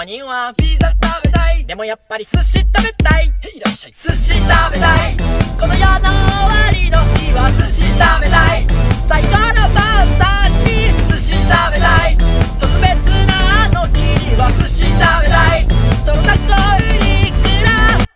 まにはピザ食べたい。でもやっぱり寿司食べたい。いらっしゃい。寿司食べたい。この世の終わりの日は寿司食べたい。